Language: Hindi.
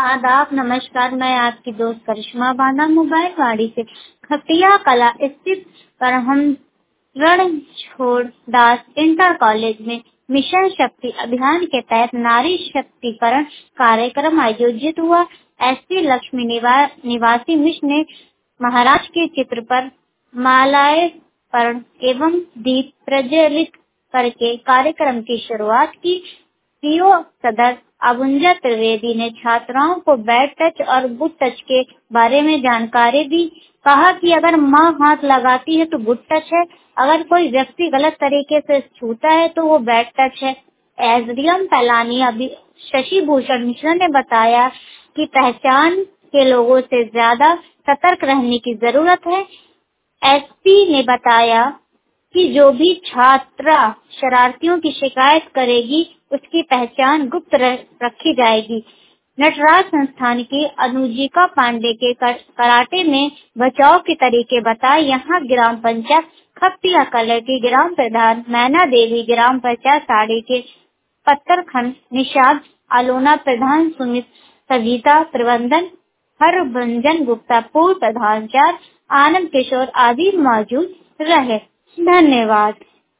आदाब, नमस्कार। मैं आपकी दोस्त करिश्मा बांदा मोबाइल वाड़ी से खटिया कला स्थित रणछोड़ दास इंटर कॉलेज में मिशन शक्ति अभियान के तहत नारी शक्तिकरण कार्यक्रम आयोजित हुआ। एसपी लक्ष्मी निवासी मिश ने महाराज के चित्र पर माल्यार्पण एवं दीप प्रज्वलित करके कार्यक्रम की शुरुआत की। पीओ सदर अबुंजा त्रिवेदी ने छात्राओं को बैड टच और गुड टच के बारे में जानकारी दी। कहा कि अगर माँ हाथ लगाती है तो गुड टच है, अगर कोई व्यक्ति गलत तरीके से छूता है तो वो बैड टच है। एसडीएम पैलानी शशि भूषण मिश्रा ने बताया कि पहचान के लोगों से ज्यादा सतर्क रहने की जरूरत है। एसपी ने बताया कि जो भी छात्रा शरारतियों की शिकायत करेगी उसकी पहचान गुप्त रखी जाएगी। नटराज संस्थान की अनुजिका पांडे के कराटे में बचाव के तरीके बताए। यहाँ ग्राम पंचायत खप्तिया कलर की ग्राम प्रधान मैना देवी, ग्राम पंचायत साड़ी के पत्थरखंड निषाद अलोना प्रधान, सुमित सविता प्रबंधन, हरभंजन गुप्ता पूर्व प्रधान, आनंद किशोर आदि मौजूद रहे। धन्यवाद।